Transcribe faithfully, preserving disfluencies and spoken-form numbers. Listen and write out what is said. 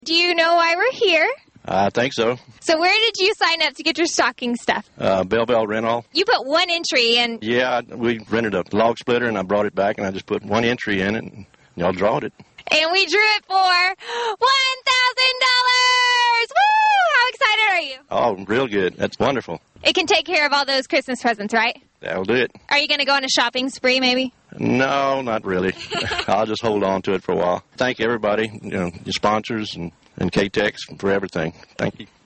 Do you know why we're here? I think so. So where did you sign up to get your stocking stuff? Uh, Bell Bell Rental. You put one entry in. Yeah, we rented a log splitter, and I brought it back, and I just put one entry in it, and y'all drawed it. And we drew it for one thousand dollars! Woo! How excited are you? Oh, real good. That's wonderful. It can take care of all those Christmas presents, right? That'll do it. Are you going to go on a shopping spree, maybe? No, not really. I'll just hold on to it for a while. Thank everybody, you know, your sponsors and, and K-Tex for everything. Thank you.